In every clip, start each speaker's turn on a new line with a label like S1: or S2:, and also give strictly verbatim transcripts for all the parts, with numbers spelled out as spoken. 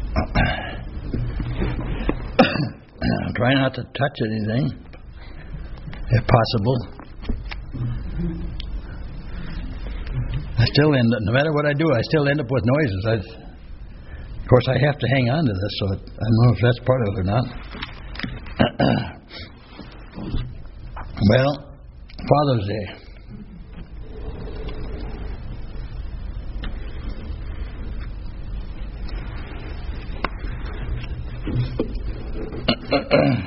S1: Try not to touch anything, if possible. I still end up, no matter what I do, I still end up with noises. I, of course, I have to hang on to this, so I don't know if that's part of it or not. Well, Father's Day. A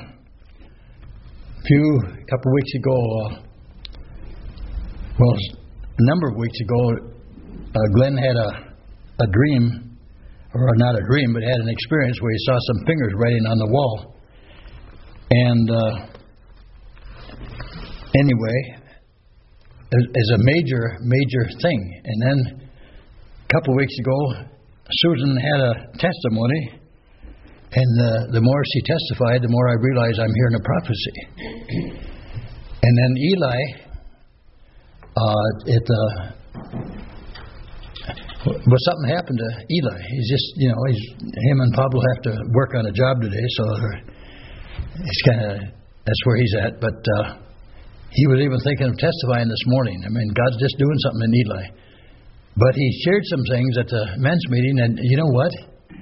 S1: few, couple of weeks ago, uh, well, a number of weeks ago, uh, Glenn had a, a dream, or not a dream, but had an experience where he saw some fingers writing on the wall. And uh, anyway, is a major, major thing. And then a couple of weeks ago, Susan had a testimony. And uh, the more she testified, the more I realized I'm hearing a prophecy. And then Eli, uh, it uh, well, something happened to Eli. He's just, you know, he's him and Pablo have to work on a job today, so it's kind of that's where he's at. But uh, he was even thinking of testifying this morning. I mean, God's just doing something in Eli. But he shared some things at the men's meeting, and you know what?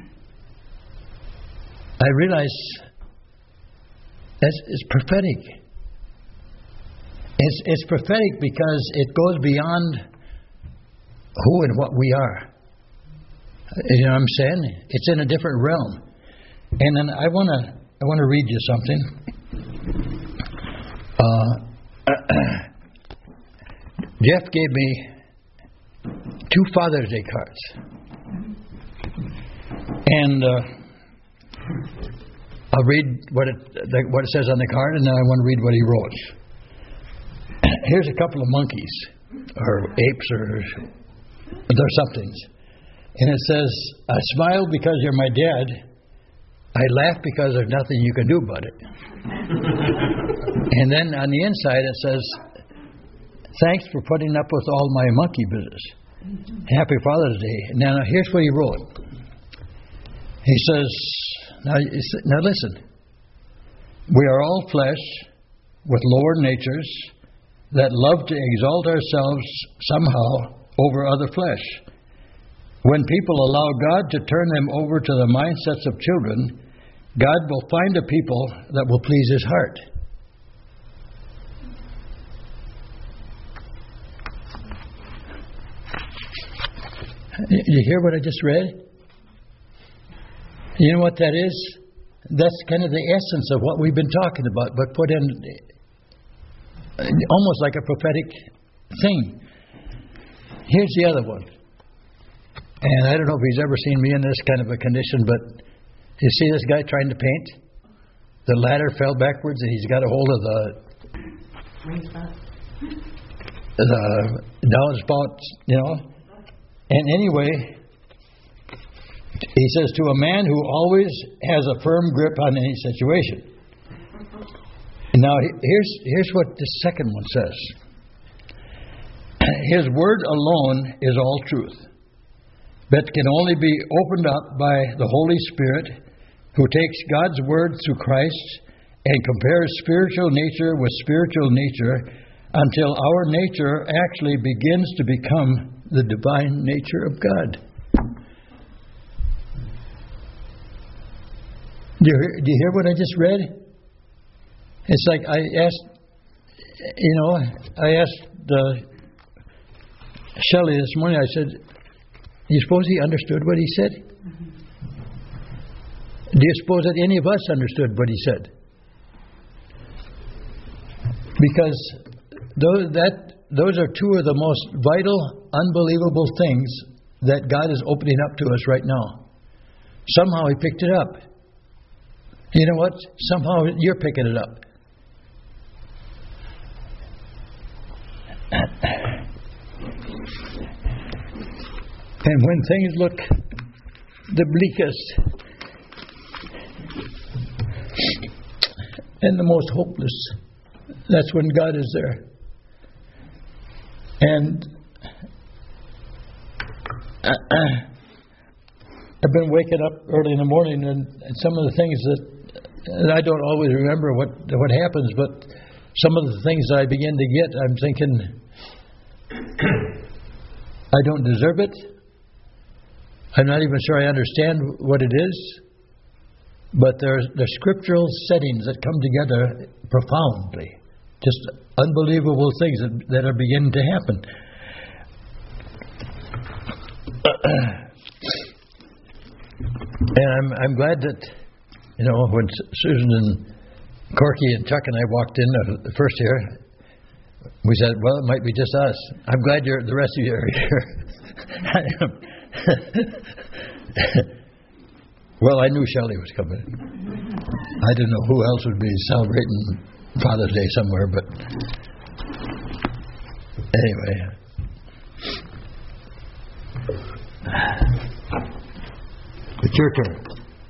S1: I realized that's it's prophetic. It's it's prophetic because it goes beyond who and what we are. You know what I'm saying? It's in a different realm. And then I wanna I wanna read you something. Uh, Jeff gave me two Father's Day cards, and. Uh, I'll read what it what it says on the card, and then I want to read what he wrote. Here's a couple of monkeys, or apes, or they're somethings. And it says, I smile because you're my dad. I laugh because there's nothing you can do about it. And then on the inside it says, thanks for putting up with all my monkey business. Happy Father's Day. Now, here's what he wrote. He says, Now, now listen, we are all flesh with lower natures that love to exalt ourselves somehow over other flesh. When people allow God to turn them over to the mindsets of children, God will find a people that will please His heart. You hear what I just read? You know what that is? That's kind of the essence of what we've been talking about, but put in almost like a prophetic thing. Here's the other one. And I don't know if he's ever seen me in this kind of a condition, but you see this guy trying to paint? The ladder fell backwards and he's got a hold of the the downspout, you know. And anyway, he says, to a man who always has a firm grip on any situation. Now, here's here's what the second one says. His word alone is all truth, but can only be opened up by the Holy Spirit, who takes God's word through Christ and compares spiritual nature with spiritual nature until our nature actually begins to become the divine nature of God. Do you, hear, do you hear what I just read? It's like I asked, you know, I asked uh, Shelley this morning, I said, do you suppose he understood what he said? Mm-hmm. Do you suppose that any of us understood what he said? Because those, that, those are two of the most vital, unbelievable things that God is opening up to us right now. Somehow He picked it up. You know what? Somehow you're picking it up. And when things look the bleakest and the most hopeless, that's when God is there. And uh, uh, I've been waking up early in the morning, and, and some of the things that and I don't always remember what what happens, but some of the things that I begin to get, I'm thinking, I don't deserve it. I'm not even sure I understand what it is. But there's the scriptural settings that come together profoundly. Just unbelievable things that, that are beginning to happen. And I'm I'm glad that, you know, when Susan and Corky and Chuck and I walked in the first year, we said, well, it might be just us. I'm glad you're the rest of you are here. Well, I knew Shelley was coming. I didn't know who else would be celebrating Father's Day somewhere, but anyway. It's your turn.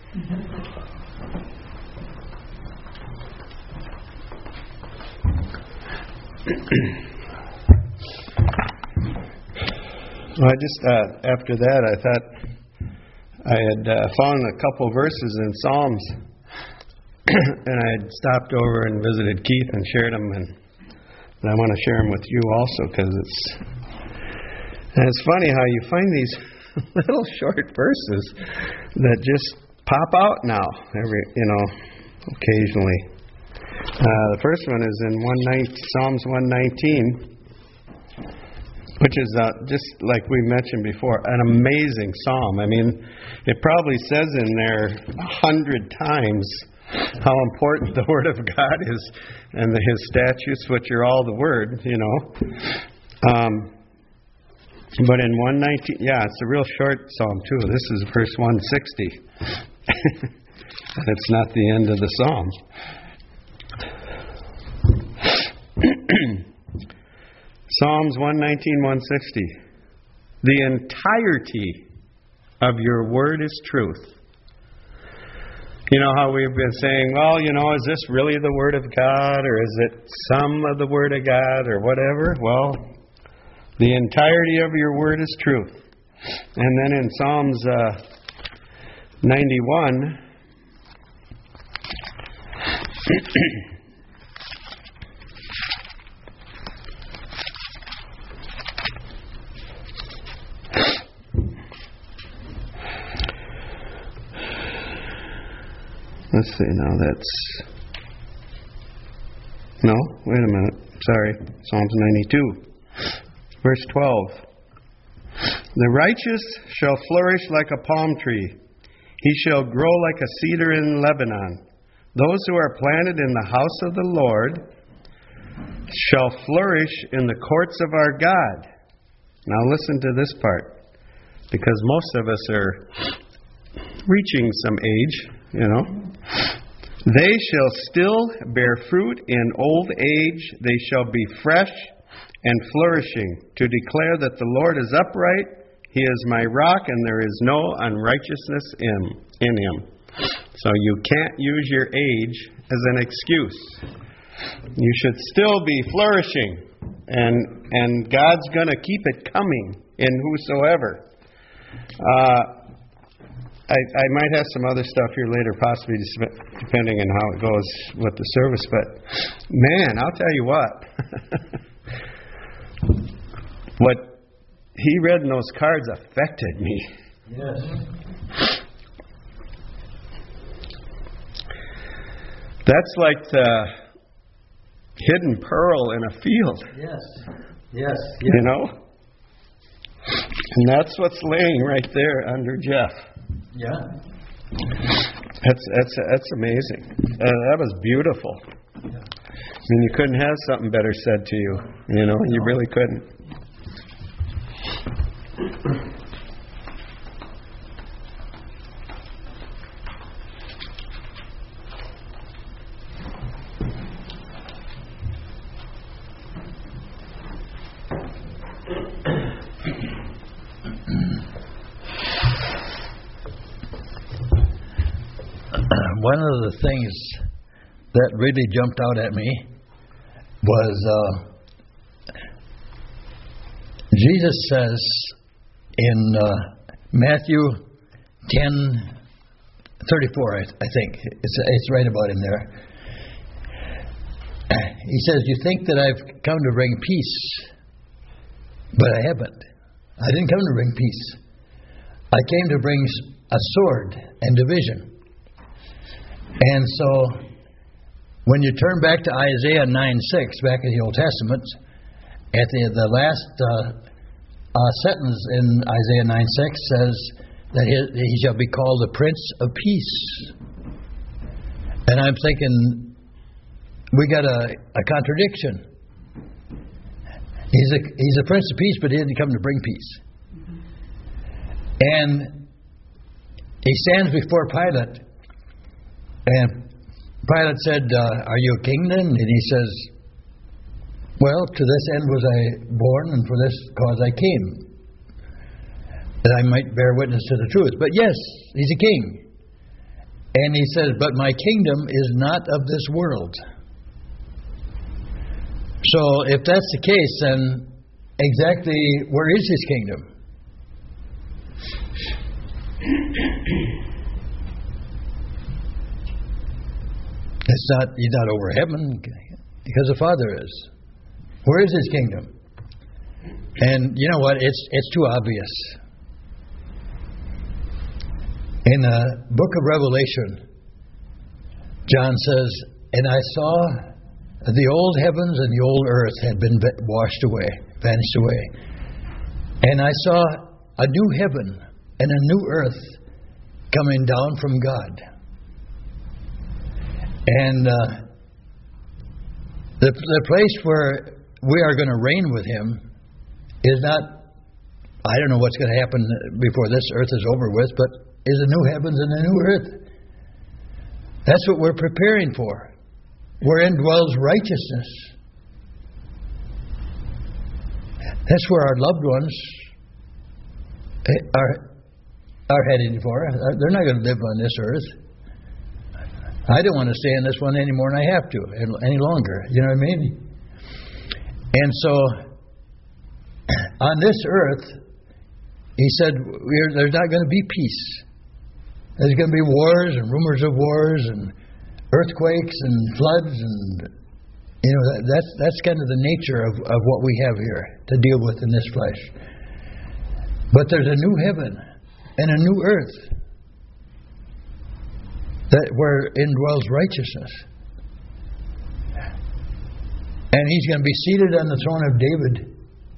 S2: Well, I just, uh, after that, I thought I had uh, found a couple verses in Psalms, and I had stopped over and visited Keith and shared them, and, and I want to share them with you also, because it's, and it's funny how you find these little short verses that just pop out now, every, you know, occasionally. Uh, the first one is in one nineteen, Psalms one nineteen. Which is, uh, just like we mentioned before, an amazing psalm. I mean, it probably says in there a hundred times how important the Word of God is and the, His statutes, which are all the Word, you know. Um, but in one nineteen, yeah, it's a real short psalm too. This is verse one sixty. And it's not the end of the psalm. Psalms one nineteen, one sixty. The entirety of your word is truth. You know how we've been saying, well, you know, is this really the word of God, or is it some of the word of God, or whatever? Well, the entirety of your word is truth. And then in Psalms uh, ninety-one, let's see, now that's... No, wait a minute. Sorry. Psalms ninety-two. Verse twelve. The righteous shall flourish like a palm tree. He shall grow like a cedar in Lebanon. Those who are planted in the house of the Lord shall flourish in the courts of our God. Now listen to this part, because most of us are reaching some age, you know. They shall still bear fruit in old age. They shall be fresh and flourishing, to declare that the Lord is upright. He is my rock, and there is no unrighteousness in, in Him. So you can't use your age as an excuse. You should still be flourishing, and and God's going to keep it coming in whosoever. Uh, I, I might have some other stuff here later, possibly depending on how it goes with the service. But man, I'll tell you what. What he read in those cards affected me.
S1: Yes.
S2: That's like the hidden pearl in a field.
S1: Yes. Yes.
S2: You know? And that's what's laying right there under Jeff.
S1: Yeah.
S2: That's that's that's amazing. Uh, that was beautiful. Yeah. I mean, you couldn't have something better said to you. You know, you really couldn't.
S1: One of the things that really jumped out at me was uh, Jesus says in uh, Matthew ten thirty-four, I, I think. It's, it's right about in there. He says, you think that I've come to bring peace, but I haven't. I didn't come to bring peace. I came to bring a sword and division. And so, when you turn back to Isaiah nine six, back in the Old Testament, at the, the last uh, uh, sentence in Isaiah nine six says that he, he shall be called the Prince of Peace. And I'm thinking, we got a, a contradiction. He's a, he's a Prince of Peace, but he didn't come to bring peace. And he stands before Pilate, and Pilate said, uh, are you a king then? And he says, well, to this end was I born, and for this cause I came, that I might bear witness to the truth. But yes, he's a king. And he says, but my kingdom is not of this world. So if that's the case, then exactly where is his kingdom? It's not, he's not over heaven, because the Father is. Where is his kingdom? And you know what? It's it's too obvious. In the book of Revelation, John says, and I saw the old heavens and the old earth had been washed away, vanished away. And I saw a new heaven and a new earth coming down from God. And uh, the, the place where we are going to reign with him is not, I don't know what's going to happen before this earth is over with, but is a new heavens and a new earth. That's what we're preparing for. Wherein dwells righteousness. That's where our loved ones are, are heading for. They're not going to live on this earth. I don't want to stay in this one any more than I have to, any longer. You know what I mean? And so, on this earth, he said, we're, there's not going to be peace. There's going to be wars and rumors of wars and earthquakes and floods, and you know that, that's that's kind of the nature of, of what we have here to deal with in this flesh. But there's a new heaven and a new earth that where indwells righteousness, and he's going to be seated on the throne of David,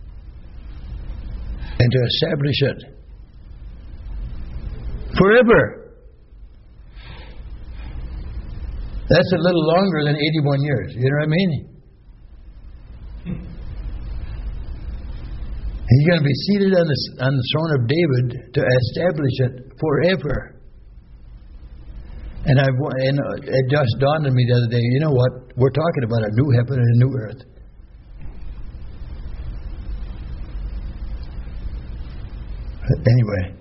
S1: and to establish it forever. That's a little longer than eighty-one years. You know what I mean? He's going to be seated on the, on the throne of David to establish it forever. And I and it just dawned on me the other day, you know what? We're talking about a new heaven and a new earth. Anyway,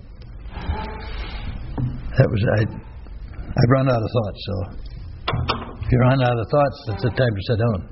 S1: that was I. I've run out of thoughts, so. If you run out of thoughts, it's the time to sit down.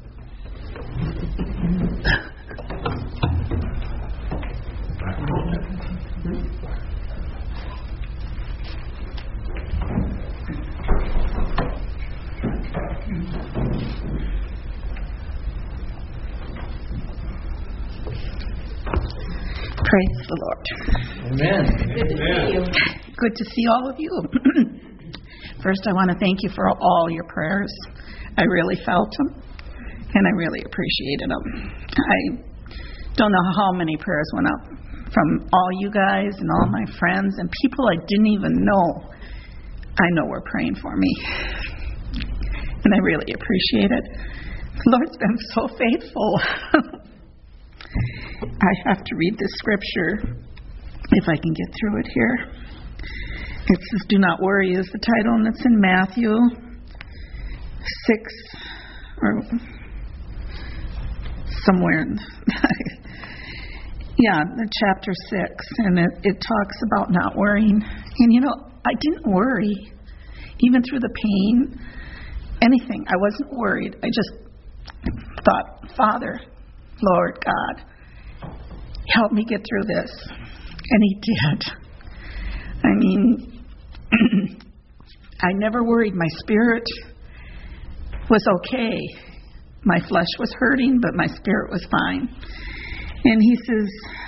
S3: Praise the Lord.
S1: Amen.
S3: Good to see you. Good to see all of you. First, I want to thank you for all your prayers. I really felt them, and I really appreciated them. I don't know how many prayers went up from all you guys and all my friends and people I didn't even know. I know were praying for me, and I really appreciate it. The Lord's been so faithful. I have to read this scripture if I can get through it here. It says, do not worry is the title, and it's in Matthew six, or somewhere in, yeah, the chapter six, and it, it talks about not worrying. And you know, I didn't worry, even through the pain, anything. I wasn't worried. I just thought, Father, Lord God, help me get through this. And he did. I mean, I never worried. My spirit was okay. My flesh was hurting, but my spirit was fine. And he says,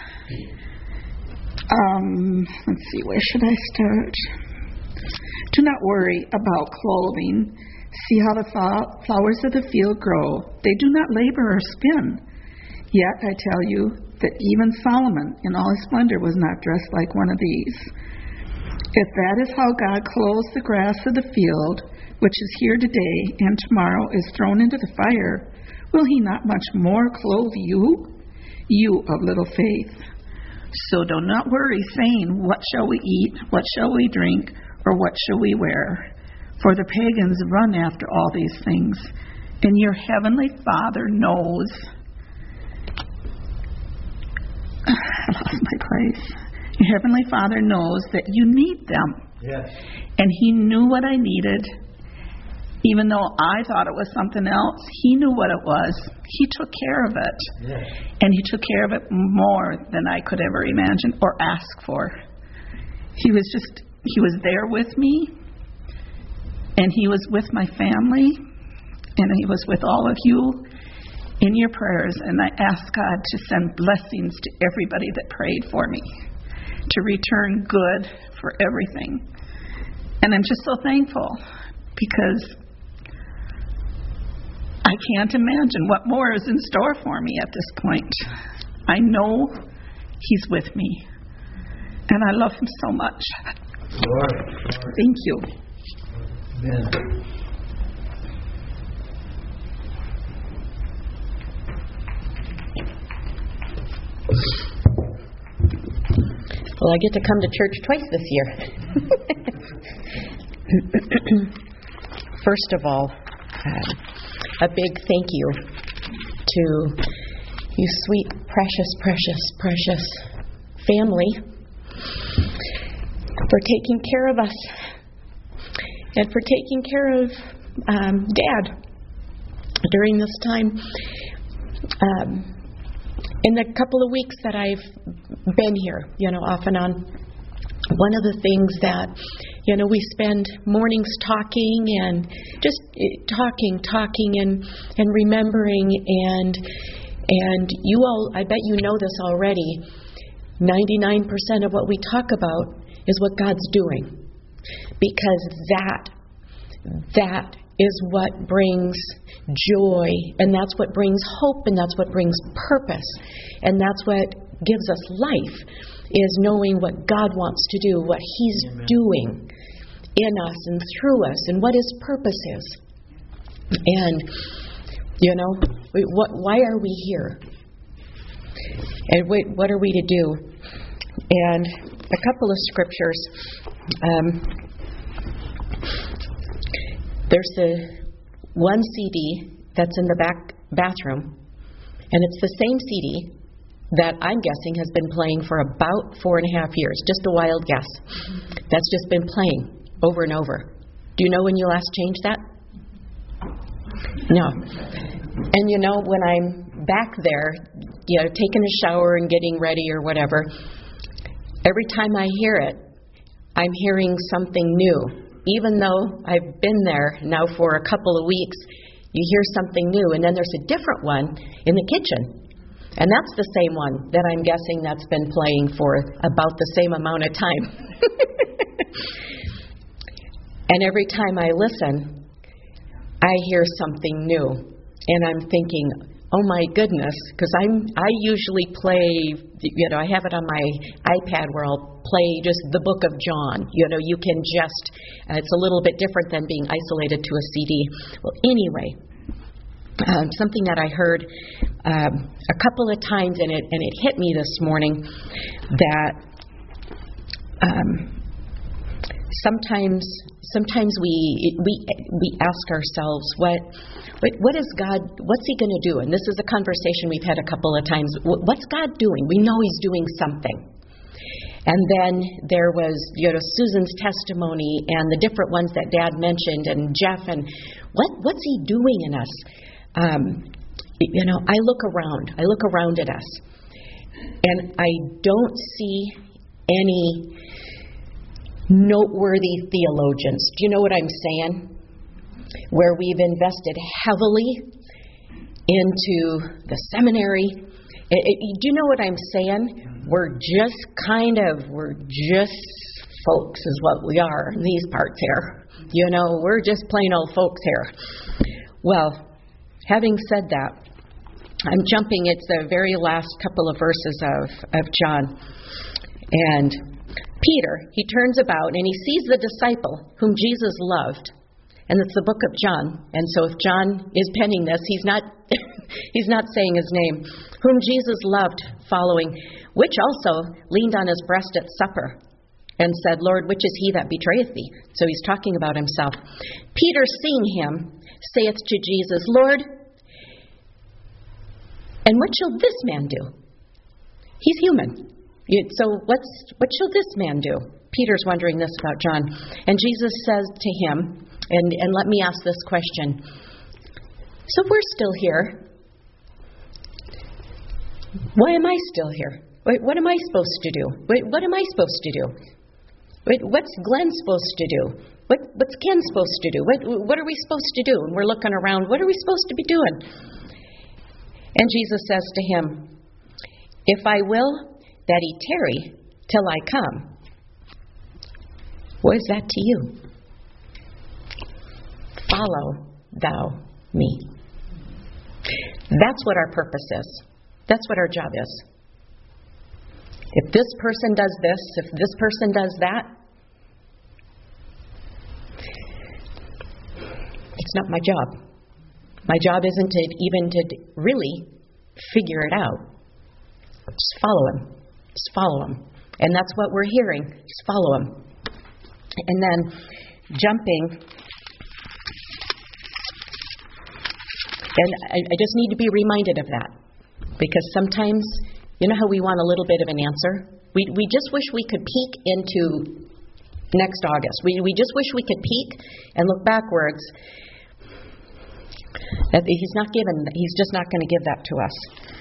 S3: um, let's see, where should I start? Do not worry about clothing. See how the flowers of the field grow. They do not labor or spin. Yet I tell you that even Solomon in all his splendor was not dressed like one of these. If that is how God clothes the grass of the field, which is here today and tomorrow is thrown into the fire, will he not much more clothe you, you of little faith? So do not worry, saying, what shall we eat, what shall we drink, or what shall we wear? For the pagans run after all these things, and your heavenly Father knows. I lost my place. Your heavenly Father knows that you need them.
S1: Yes.
S3: And he knew what I needed. Even though I thought it was something else, he knew what it was. He took care of it.
S1: Yes.
S3: And he took care of it more than I could ever imagine or ask for. He was just, he was there with me. And he was with my family. And he was with all of you in your prayers. And I asked God to send blessings to everybody that prayed for me, to return good for everything. And I'm just so thankful, because I can't imagine what more is in store for me at this point. I know he's with me, and I love him so much.
S1: Lord, Lord.
S3: Thank you.
S1: Amen.
S4: Well, I get to come to church twice this year. First of all, uh, a big thank you to you sweet, precious, precious, precious family for taking care of us and for taking care of um, Dad during this time. Um, in the couple of weeks that I've been here, you know, off and on, one of the things that, you know, we spend mornings talking and just talking, talking and, and remembering, and and you all, I bet you know this already, ninety-nine percent of what we talk about is what God's doing. Because that, that is what brings joy, and that's what brings hope, and that's what brings purpose, and that's what gives us life, is knowing what God wants to do, what He's Amen. Doing in us and through us, and what His purpose is. And, you know, we, what, why are we here? And wait, what are we to do? And a couple of scriptures. Um, there's the one C D that's in the back bathroom, and it's the same C D that I'm guessing has been playing for about four and a half years. Just a wild guess. That's just been playing over and over. Do you know when you last changed that? No. And you know, when I'm back there, you know, taking a shower and getting ready or whatever, every time I hear it, I'm hearing something new. Even though I've been there now for a couple of weeks, you hear something new. And then there's a different one in the kitchen. And that's the same one that I'm guessing that's been playing for about the same amount of time. And every time I listen, I hear something new. And I'm thinking, oh my goodness, because I'm I usually play, you know, I have it on my iPad where I'll play just the book of John. You know, you can just, uh, it's a little bit different than being isolated to a C D. Well, anyway, um, something that I heard um, a couple of times, and it and it hit me this morning, that um, sometimes sometimes we we we ask ourselves, what. But what is God, what's He going to do? And this is a conversation we've had a couple of times. What's God doing? We know He's doing something. And then there was, you know, Susan's testimony and the different ones that Dad mentioned, and Jeff, and what what's He doing in us? Um, you know, I look around. I look around at us. And I don't see any noteworthy theologians. Do you know what I'm saying? Where we've invested heavily into the seminary. It, it, do you know what I'm saying? We're just kind of, we're just folks is what we are in these parts here. You know, we're just plain old folks here. Well, having said that, I'm jumping, it's the very last couple of verses of, of John. And Peter, he turns about and he sees the disciple whom Jesus loved. And it's the book of John. And so if John is penning this, he's not he's not saying his name. Whom Jesus loved, following, which also leaned on his breast at supper and said, Lord, which is he that betrayeth thee? So he's talking about himself. Peter, seeing him, saith to Jesus, Lord, and what shall this man do? He's human. So what's what shall this man do? Peter's wondering this about John. And Jesus says to him, and, and let me ask this question. So we're still here. Why am I still here? Wait, what am I supposed to do? Wait, what am I supposed to do? Wait, what's Glenn supposed to do? What, what's Ken supposed to do? What, what are we supposed to do? And we're looking around. What are we supposed to be doing? And Jesus says to him, if I will that he tarry till I come, what is that to you? Follow thou me. That's what our purpose is. That's what our job is. If this person does this, if this person does that, it's not my job. My job isn't to even to really figure it out. Just follow him. Just follow him. And that's what we're hearing. Just follow him. And then jumping. And I, I just need to be reminded of that. Because sometimes, you know how we want a little bit of an answer? We we just wish we could peek into next August. We we just wish we could peek and look backwards. That he's not given, he's just not going to give that to us.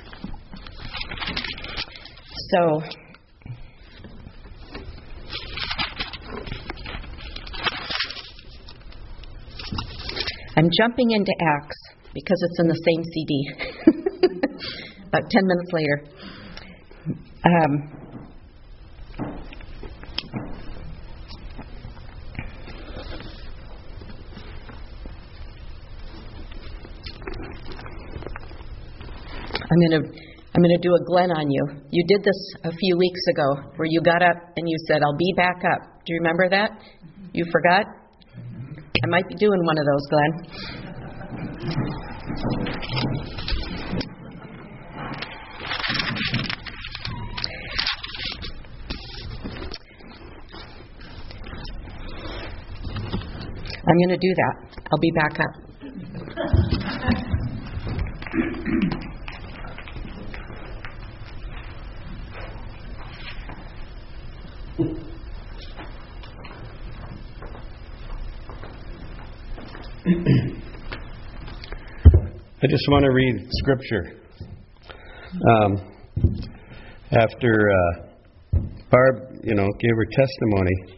S4: So, I'm jumping into Acts because it's in the same C D. About ten minutes later. Um, I'm going to I'm going to do a Glenn on you. You did this a few weeks ago where you got up and you said, I'll be back up. Do you remember that? You forgot? I might be doing one of those, Glenn. I'm going to do that. I'll be back up.
S2: I just want to read scripture. Um, after uh, Barb, you know, gave her testimony,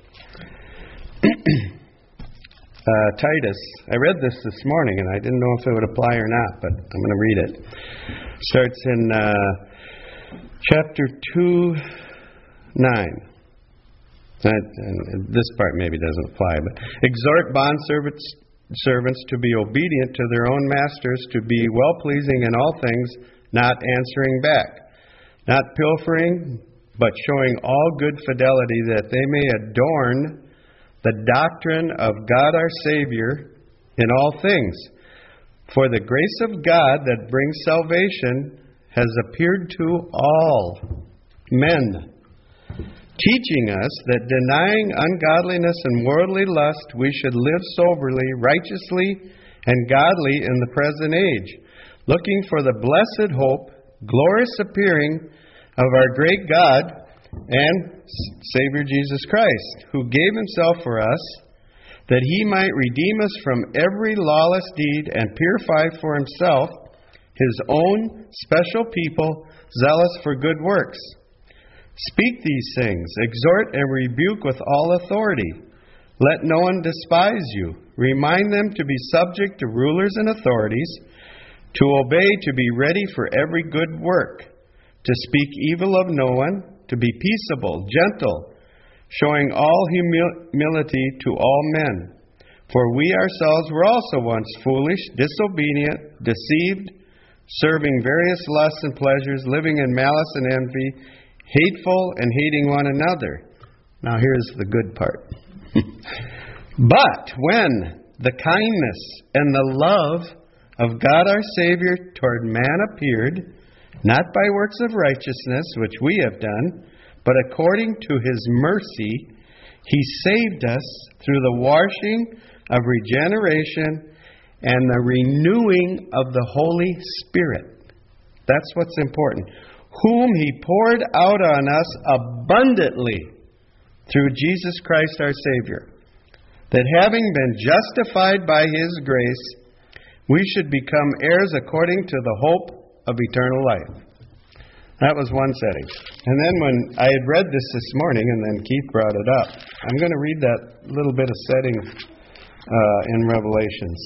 S2: uh, Titus, I read this this morning and I didn't know if it would apply or not, but I'm going to read it. Starts in uh, chapter two, nine. And this part maybe doesn't apply, but exhort bondservants servants to be obedient to their own masters, to be well-pleasing in all things, not answering back, not pilfering, but showing all good fidelity, that they may adorn the doctrine of God our Savior in all things. For the grace of God that brings salvation has appeared to all men, teaching us that denying ungodliness and worldly lust, we should live soberly, righteously, and godly in the present age, looking for the blessed hope, glorious appearing of our great God and Savior Jesus Christ, who gave himself for us, that he might redeem us from every lawless deed and purify for himself his own special people, zealous for good works. Speak these things, exhort and rebuke with all authority. Let no one despise you. Remind them to be subject to rulers and authorities, to obey, to be ready for every good work, to speak evil of no one, to be peaceable, gentle, showing all humility to all men. For we ourselves were also once foolish, disobedient, deceived, serving various lusts and pleasures, living in malice and envy, hateful and hating one another. Now here's the good part. But when the kindness and the love of God our Savior toward man appeared, not by works of righteousness which we have done, but according to His mercy, He saved us through the washing of regeneration and the renewing of the Holy Spirit. That's what's important. Whom He poured out on us abundantly through Jesus Christ our Savior, that having been justified by His grace, we should become heirs according to the hope of eternal life. That was one setting. And then when I had read this this morning, and then Keith brought it up, I'm going to read that little bit of setting uh, in Revelations.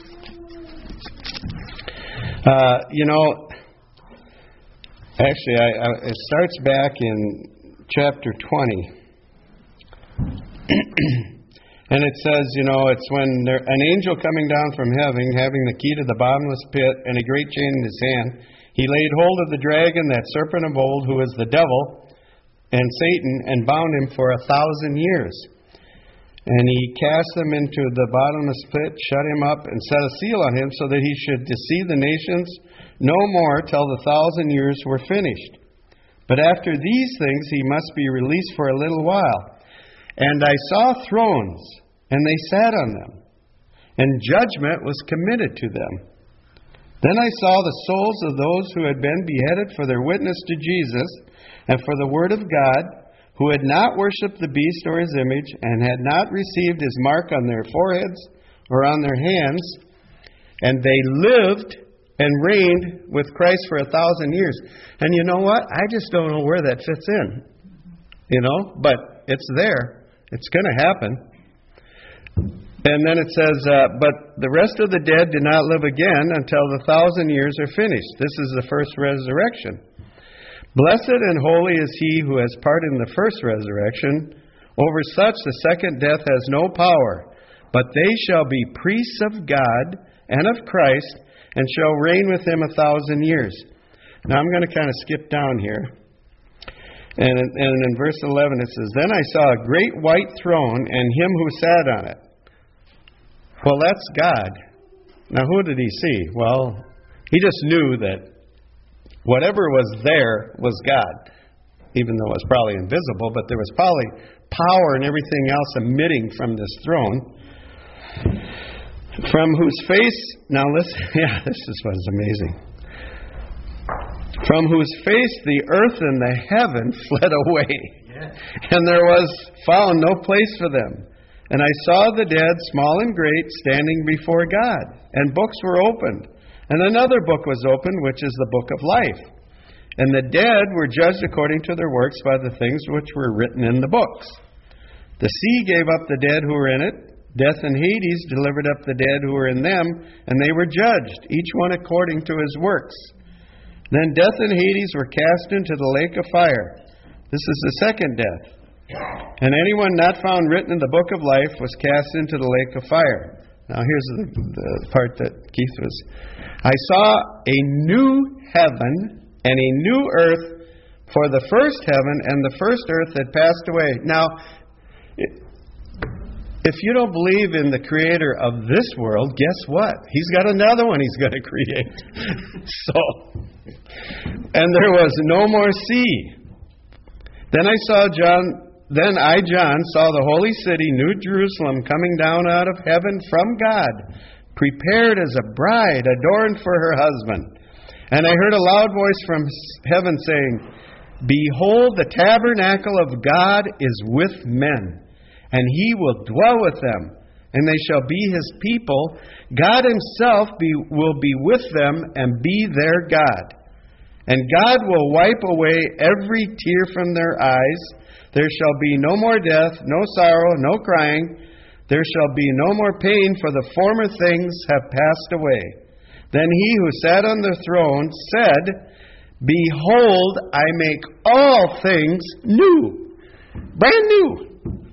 S2: Uh, you know, actually, I, I, it starts back in chapter twenty. And it says, you know, it's when there, an angel coming down from heaven, having the key to the bottomless pit and a great chain in his hand, he laid hold of the dragon, that serpent of old, who is the devil and Satan, and bound him for a thousand years. And he cast him into the bottomless pit, shut him up, and set a seal on him, so that he should deceive the nations no more till the thousand years were finished. But after these things he must be released for a little while. And I saw thrones, and they sat on them, and judgment was committed to them. Then I saw the souls of those who had been beheaded for their witness to Jesus and for the word of God, who had not worshipped the beast or his image, and had not received his mark on their foreheads or on their hands, and they lived and reigned with Christ for a thousand years. And you know what? I just don't know where that fits in. You know? But it's there. It's going to happen. And then it says, uh, but the rest of the dead did not live again until the thousand years are finished. This is the first resurrection. Blessed and holy is he who has part in the first resurrection. Over such the second death has no power, but they shall be priests of God and of Christ, and shall reign with him a thousand years. Now I'm going to kind of skip down here. And, and in verse eleven it says, Then I saw a great white throne and him who sat on it. Well, that's God. Now who did he see? Well, he just knew that whatever was there was God. Even though it was probably invisible, but there was probably power and everything else emitting from this throne. From whose face, now listen, yeah, this is what's amazing. From whose face the earth and the heaven fled away, yeah. And there was found no place for them. And I saw the dead, small and great, standing before God, and books were opened. And another book was opened, which is the book of life. And the dead were judged according to their works by the things which were written in the books. The sea gave up the dead who were in it. Death and Hades delivered up the dead who were in them, and they were judged, each one according to his works. Then death and Hades were cast into the lake of fire. This is the second death. And anyone not found written in the book of life was cast into the lake of fire. Now here's the, the part that Keith was. I saw a new heaven and a new earth, for the first heaven and the first earth had passed away. Now, if you don't believe in the creator of this world, guess what? He's got another one he's going to create. So, and there was no more sea. Then I saw John, then I, John, saw the holy city, New Jerusalem, coming down out of heaven from God, prepared as a bride adorned for her husband. And I heard a loud voice from heaven saying, Behold, the tabernacle of God is with men, and he will dwell with them, and they shall be his people. God himself be, will be with them and be their God. And God will wipe away every tear from their eyes. There shall be no more death, no sorrow, no crying. There shall be no more pain, for the former things have passed away. Then he who sat on the throne said, Behold, I make all things new. Brand new.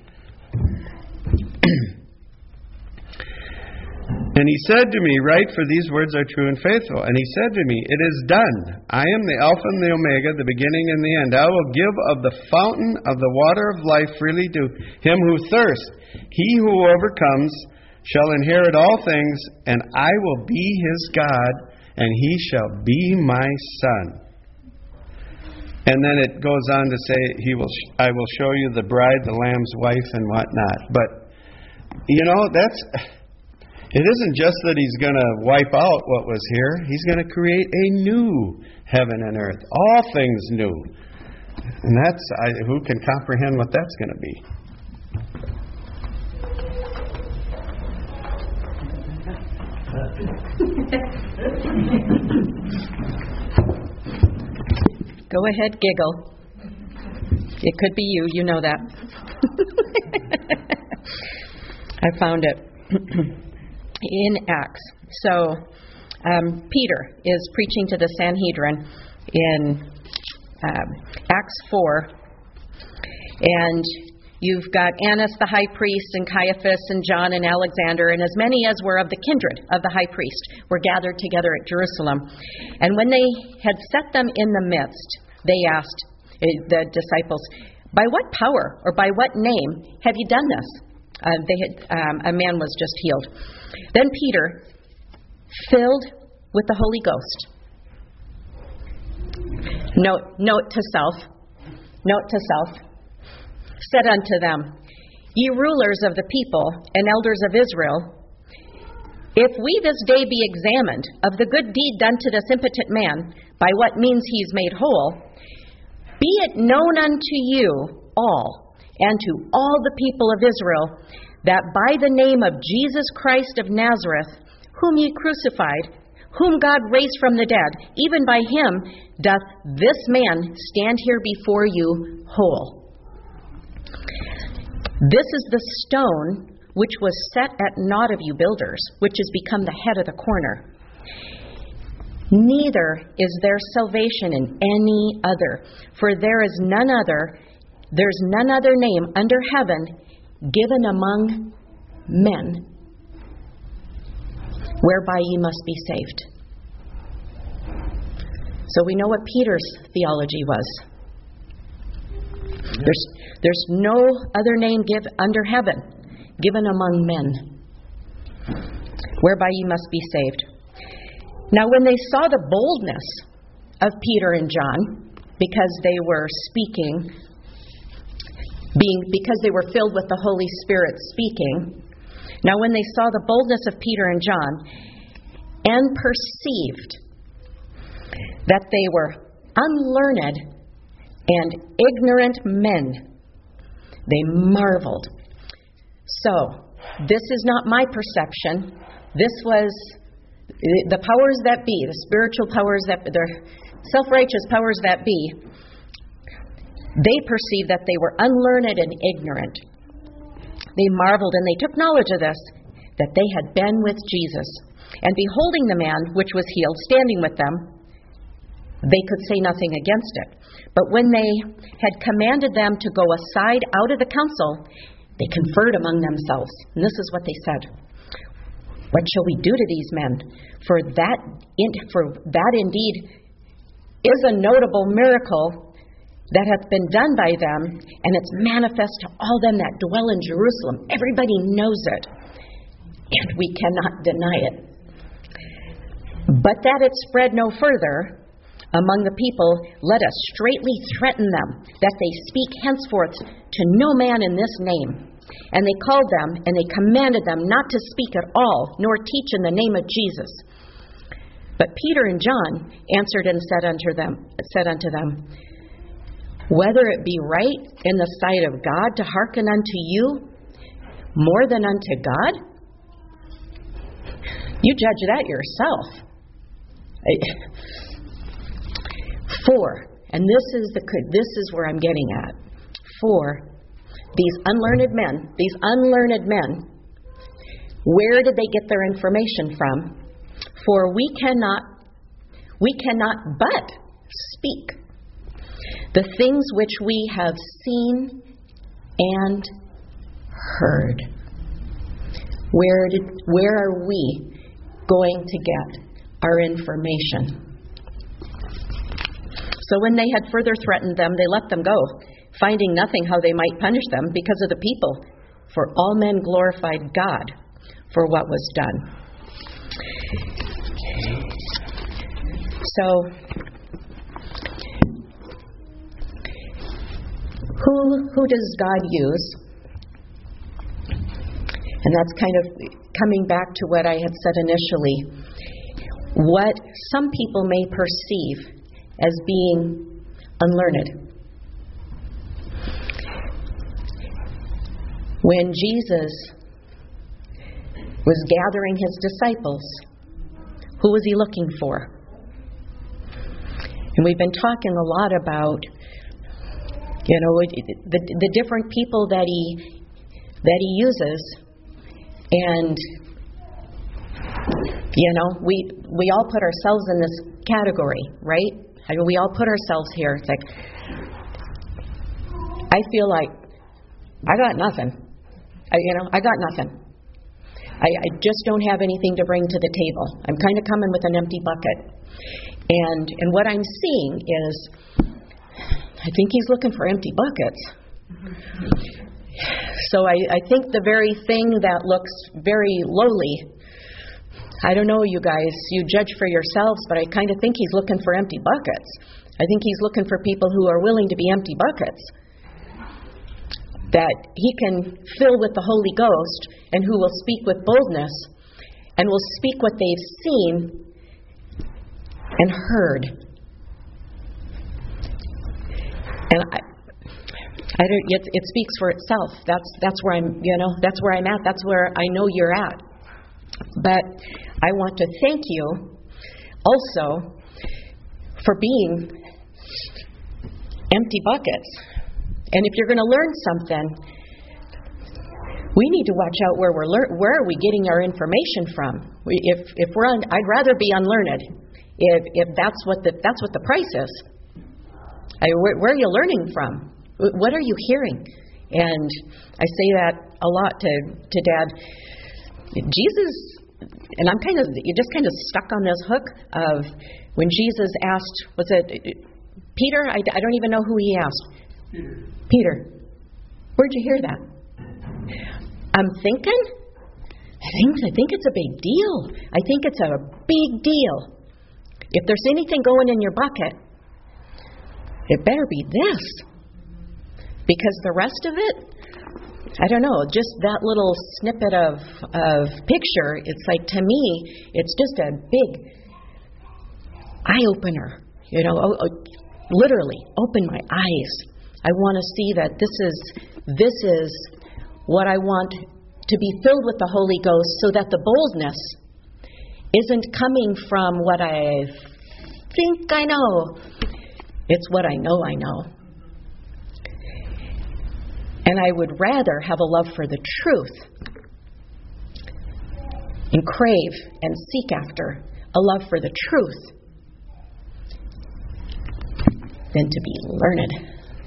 S2: And he said to me, Write, for these words are true and faithful. And he said to me, It is done. I am the Alpha and the Omega, the beginning and the end. I will give of the fountain of the water of life freely to him who thirsts. He who overcomes shall inherit all things, and I will be his God, and he shall be my son. And then it goes on to say, "He will. I will show you the bride, the Lamb's wife, and whatnot." But you know, that's. It isn't just that he's going to wipe out what was here. He's going to create a new heaven and earth. All things new. And that's, I, who can comprehend what that's going to be?
S4: Go ahead, giggle. It could be you. You know that. I found it. In Acts. So, um, Peter is preaching to the Sanhedrin in um, Acts four. And you've got Annas the high priest, and Caiaphas, and John, and Alexander, and as many as were of the kindred of the high priest were gathered together at Jerusalem. And when they had set them in the midst, they asked uh, the disciples, By what power or by what name have you done this? Uh, they had, um, a man was just healed. Then Peter, filled with the Holy Ghost, note, note to self, note to self, said unto them, Ye rulers of the people and elders of Israel, if we this day be examined of the good deed done to this impotent man, by what means he is made whole, be it known unto you all, and to all the people of Israel, that by the name of Jesus Christ of Nazareth, whom ye crucified, whom God raised from the dead, even by him doth this man stand here before you whole. This is the stone which was set at naught of you builders, which has become the head of the corner. Neither is there salvation in any other, for there is none other There's none other name under heaven given among men whereby ye must be saved. So we know what Peter's theology was. There's, there's no other name give, under heaven given among men whereby ye must be saved. Now when they saw the boldness of Peter and John, because they were speaking Being because they were filled with the Holy Spirit speaking. Now when they saw the boldness of Peter and John and perceived that they were unlearned and ignorant men, they marveled. So, this is not my perception. This was the powers that be, the spiritual powers that, the self-righteous powers that be. They perceived that they were unlearned and ignorant. They marveled, and they took knowledge of this, that they had been with Jesus. And beholding the man which was healed, standing with them, they could say nothing against it. But when they had commanded them to go aside out of the council, they conferred among themselves. And this is what they said. What shall we do to these men? For that, for that indeed is a notable miracle that hath been done by them, and it's manifest to all them that dwell in Jerusalem. Everybody knows it, and we cannot deny it. But that it spread no further among the people, let us straitly threaten them, that they speak henceforth to no man in this name. And they called them, and they commanded them not to speak at all, nor teach in the name of Jesus. But Peter and John answered and said unto them, said unto them, whether it be right in the sight of God to hearken unto you more than unto God? You judge that yourself. For, and this is the this is where I'm getting at. For these unlearned men, these unlearned men, where did they get their information from? For we cannot we cannot but speak the things which we have seen and heard. Where did where are we going to get our information? So when they had further threatened them, they let them go, finding nothing how they might punish them because of the people. For all men glorified God for what was done. So, who who does God use? And that's kind of coming back to what I had said initially. What some people may perceive as being unlearned. When Jesus was gathering his disciples, who was he looking for? And we've been talking a lot about, you know, the, the different people that he that he uses, and you know, we we all put ourselves in this category, right? I mean, we all put ourselves here. It's like, I feel like I got nothing. I, you know, I got nothing. I, I just don't have anything to bring to the table. I'm kind of coming with an empty bucket. And and what I'm seeing is, I think he's looking for empty buckets. So I, I think the very thing that looks very lowly, I don't know, you guys, you judge for yourselves, but I kind of think he's looking for empty buckets. I think he's looking for people who are willing to be empty buckets, that he can fill with the Holy Ghost and who will speak with boldness and will speak what they've seen and heard. And I, I don't, it, it speaks for itself. That's that's where I'm, you know, that's where I'm at. That's where I know you're at. But I want to thank you also for being empty buckets. And if you're going to learn something, we need to watch out where we're lear- where are we getting our information from. We, if if we're un- I'd rather be unlearned if if that's what the that's what the price is. I, where, where are you learning from? What are you hearing? And I say that a lot to to Dad. Jesus, and I'm kind of you just kind of stuck on this hook of when Jesus asked, was it Peter? I, I don't even know who he asked.
S5: Peter.
S4: Peter, where'd you hear that? I'm thinking, I think I think it's a big deal. I think it's a big deal. If there's anything going in your bucket, it better be this. Because the rest of it, I don't know, just that little snippet of of picture, it's like, to me, it's just a big eye-opener. You know, oh, oh, literally, open my eyes. I want to see that this is this is what I want to be filled with the Holy Ghost, so that the boldness isn't coming from what I think I know. It's what I know I know. And I would rather have a love for the truth and crave and seek after a love for the truth than to be learned.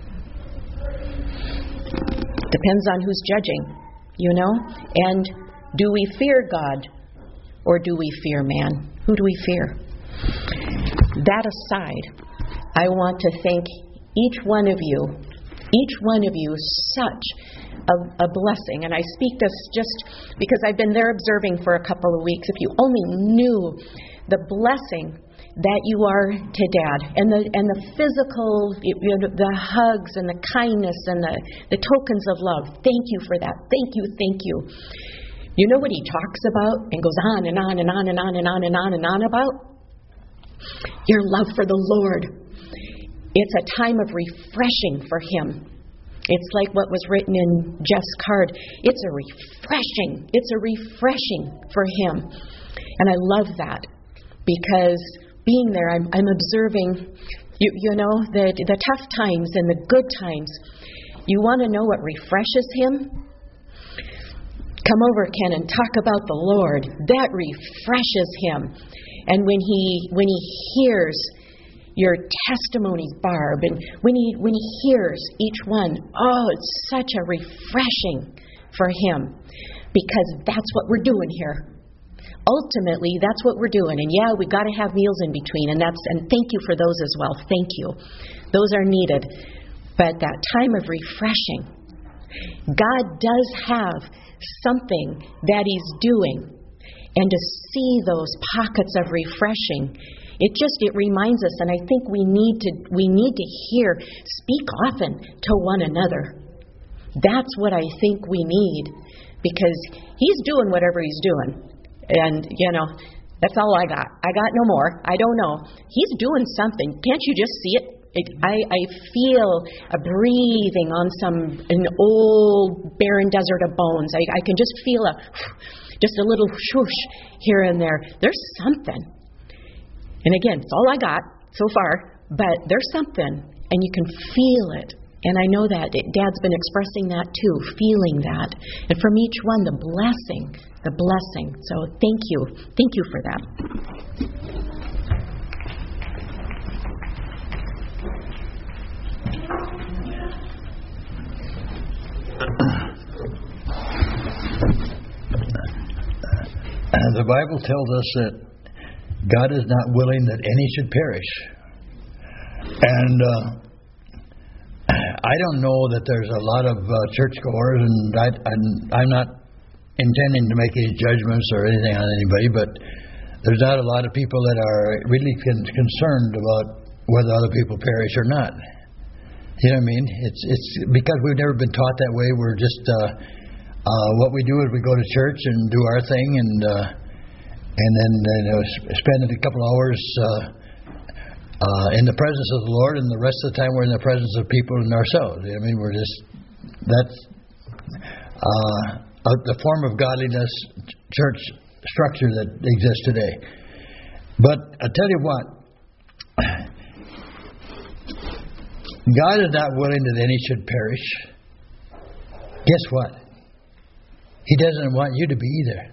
S4: Depends on who's judging, you know? And do we fear God or do we fear man? Who do we fear? That aside, I want to thank each one of you, each one of you, such a, a blessing. And I speak this just because I've been there observing for a couple of weeks. If you only knew the blessing that you are to Dad, and the and the physical, you know, the hugs and the kindness and the, the tokens of love. Thank you for that. Thank you, thank you. You know what he talks about and goes on and on and on and on and on and on and on about? Your love for the Lord. It's a time of refreshing for him. It's like what was written in Jeff's card. It's a refreshing. It's a refreshing for him. And I love that because being there, I'm, I'm observing You, you know, the, the tough times and the good times. You want to know what refreshes him? Come over, Ken, and talk about the Lord. That refreshes him. And when he when he hears your testimonies, Barb, and when he when he hears each one, oh, it's such a refreshing for him, because that's what we're doing here. Ultimately, that's what we're doing. And yeah, we've got to have meals in between, and that's and thank you for those as well. Thank you. Those are needed. But that time of refreshing, God does have something that he's doing. And to see those pockets of refreshing, it just it reminds us, and I think we need to we need to hear, speak often to one another. That's what I think we need, because he's doing whatever he's doing. And, you know, that's all I got. I got no more. I don't know. He's doing something. Can't you just see it? it I, I feel a breathing on some an old barren desert of bones. I, I can just feel a just a little swoosh here and there. There's something. And again, it's all I got so far, but there's something, and you can feel it. And I know that Dad's been expressing that too, feeling that. And from each one, the blessing, the blessing. So thank you. Thank you for that.
S1: The Bible tells us that God is not willing that any should perish. And uh, I don't know that there's a lot of uh, churchgoers, and I, I'm, I'm not intending to make any judgments or anything on anybody, but there's not a lot of people that are really con- concerned about whether other people perish or not. You know what I mean? It's it's because we've never been taught that way. We're just uh, uh, what we do is we go to church and do our thing, and uh, and then you know, spend a couple hours uh, uh, in the presence of the Lord, and the rest of the time we're in the presence of people and ourselves. I mean, we're just that's uh, the form of godliness, church structure that exists today. But I tell you what, God is not willing that any should perish. Guess what? He doesn't want you to be either.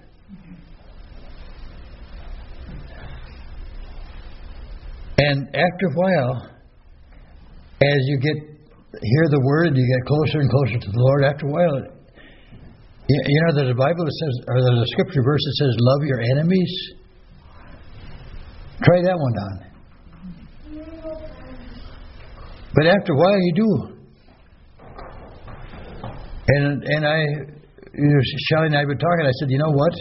S1: And after a while, as you get hear the word, you get closer and closer to the Lord. After a while, you, you know, there's a Bible that says, or there's a scripture verse that says, "Love your enemies." Try that one on. But after a while, you do. And and I, you know, Shelley and I were talking. I said, you know what?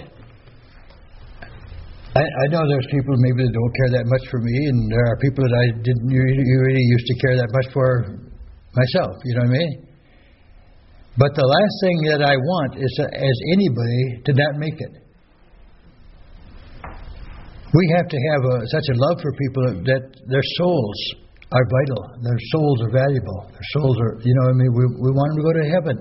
S1: I, I know there's people maybe that don't care that much for me, and there are people that I didn't really, really used to care that much for myself. You know what I mean? But the last thing that I want is, to, as anybody, to not make it. We have to have a, such a love for people that their souls are vital. Their souls are valuable. Their souls are, you know what I mean? We, we want them to go to heaven.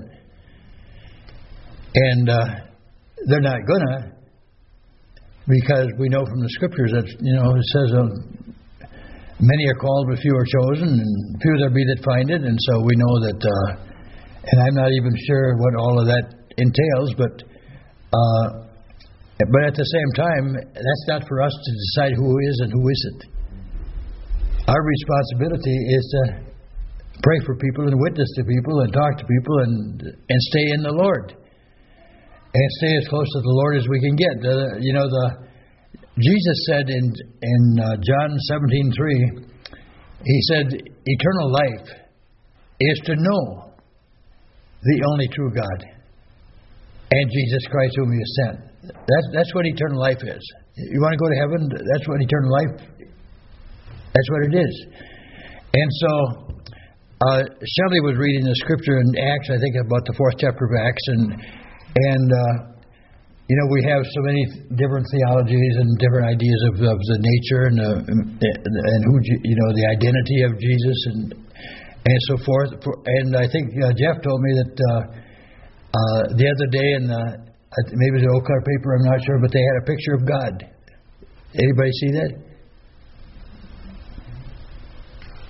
S1: And uh, they're not going to, because we know from the scriptures that, you know, it says, um, many are called, but few are chosen, and few there be that find it. And so we know that, uh, and I'm not even sure what all of that entails, but uh, but at the same time, that's not for us to decide who is and who isn't. Our responsibility is to pray for people and witness to people and talk to people and and stay in the Lord. And stay as close to the Lord as we can get. The, you know, the Jesus said in in uh, John seventeen three, he said, "Eternal life is to know the only true God and Jesus Christ whom He has sent." That's that's what eternal life is. You want to go to heaven? That's what eternal life. That's what it is. And so, uh, Shelley was reading the scripture in Acts. I think about the fourth chapter of Acts, and. And, uh, you know, we have so many different theologies and different ideas of, of the nature and the, and who, you know, the identity of Jesus and and so forth. And I think uh, Jeff told me that uh, uh, the other day in the, maybe the Oak Color paper, I'm not sure, but they had a picture of God. Anybody see that?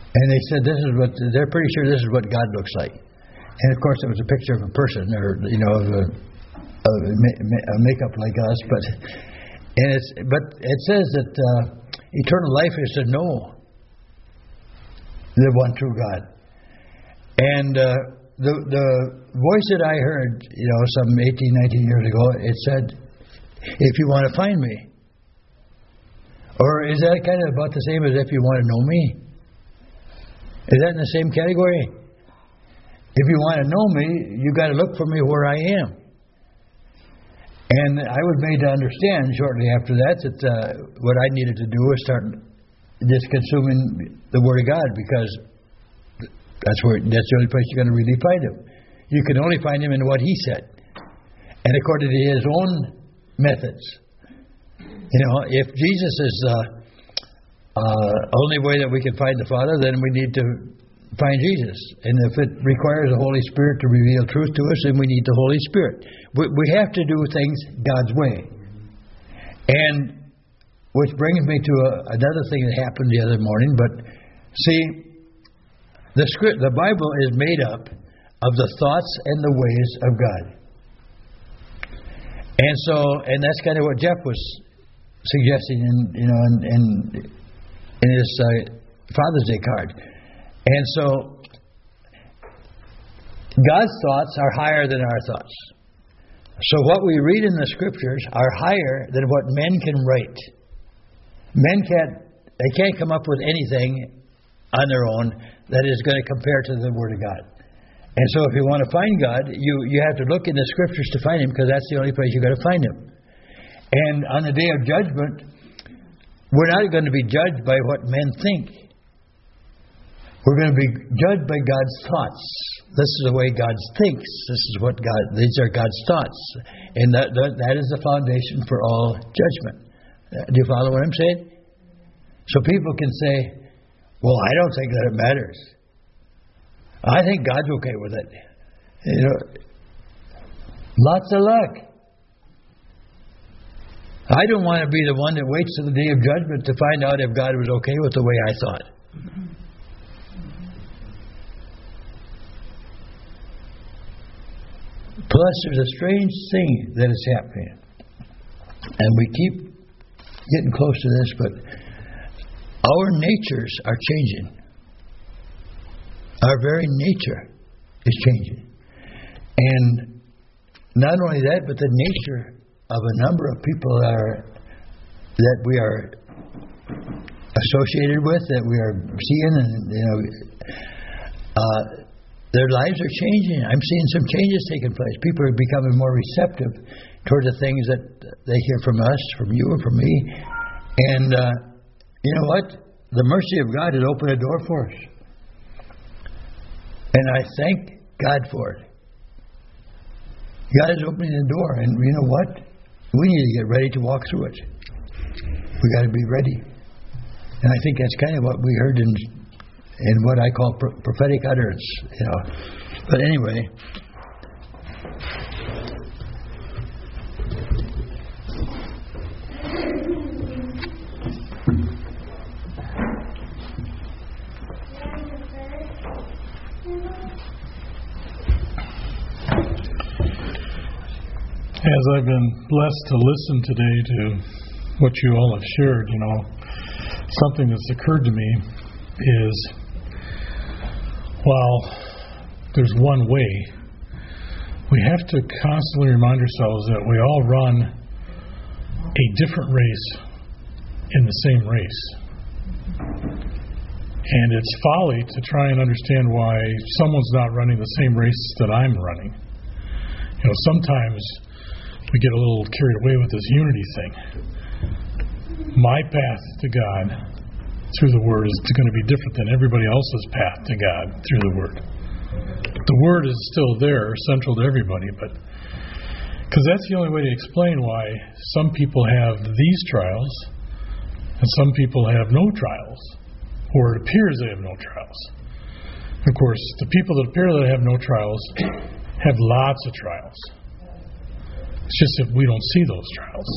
S1: And they said this is what they're pretty sure this is what God looks like. And of course, it was a picture of a person, or you know, of a, of a, a makeup like us. But and it's but it says that uh, eternal life is to know the one true God. And uh, the the voice that I heard, you know, some eighteen, nineteen years ago, it said, "If you want to find me," or is that kind of about the same as if you want to know me? Is that in the same category? If you want to know me, you got to look for me where I am. And I was made to understand shortly after that that uh, what I needed to do was start just consuming the Word of God, because that's where that's the only place you're going to really find Him. You can only find Him in what He said, and according to His own methods. You know, if Jesus is uh, Uh, only way that we can find the Father, then we need to find Jesus. And if it requires the Holy Spirit to reveal truth to us, then we need the Holy Spirit. We, we have to do things God's way. And which brings me to a, another thing that happened the other morning. But see, the script, the Bible is made up of the thoughts and the ways of God. And so, and that's kind of what Jeff was suggesting, in, you know, in, in in his uh, Father's Day card. And so God's thoughts are higher than our thoughts. So what we read in the Scriptures are higher than what men can write. Men can't, they can't come up with anything on their own that is going to compare to the Word of God. And so if you want to find God, you, you have to look in the Scriptures to find Him, because that's the only place you've got to find Him. And on the day of judgment, we're not going to be judged by what men think. We're going to be judged by God's thoughts. This is the way God thinks. This is what God. These are God's thoughts, and that that, that is the foundation for all judgment. Do you follow what I'm saying? So people can say, "Well, I don't think that it matters. I think God's okay with it." You know, lots of luck. I don't want to be the one that waits till the day of judgment to find out if God was okay with the way I thought. Plus, there's a strange thing that is happening. And we keep getting close to this, but our natures are changing. Our very nature is changing. And not only that, but the nature of a number of people are that we are associated with, that we are seeing, and you know, uh, their lives are changing. I'm seeing some changes taking place. People are becoming more receptive toward the things that they hear from us, from you, and from me. And uh, you know what? The mercy of God has opened a door for us, and I thank God for it. God is opening the door, and you know what? We need to get ready to walk through it. We got to be ready, and I think that's kind of what we heard in in what I call pro- prophetic utterance. You know, but anyway.
S5: As I've been blessed to listen today to what you all have shared, you know, something that's occurred to me is, while there's one way, we have to constantly remind ourselves that we all run a different race in the same race. And it's folly to try and understand why someone's not running the same race that I'm running. You know, sometimes we get a little carried away with this unity thing. My path to God through the Word is going to be different than everybody else's path to God through the Word. The Word is still there, central to everybody, but because that's the only way to explain why some people have these trials and some people have no trials, or it appears they have no trials. Of course, the people that appear that have no trials have lots of trials. It's just that we don't see those trials,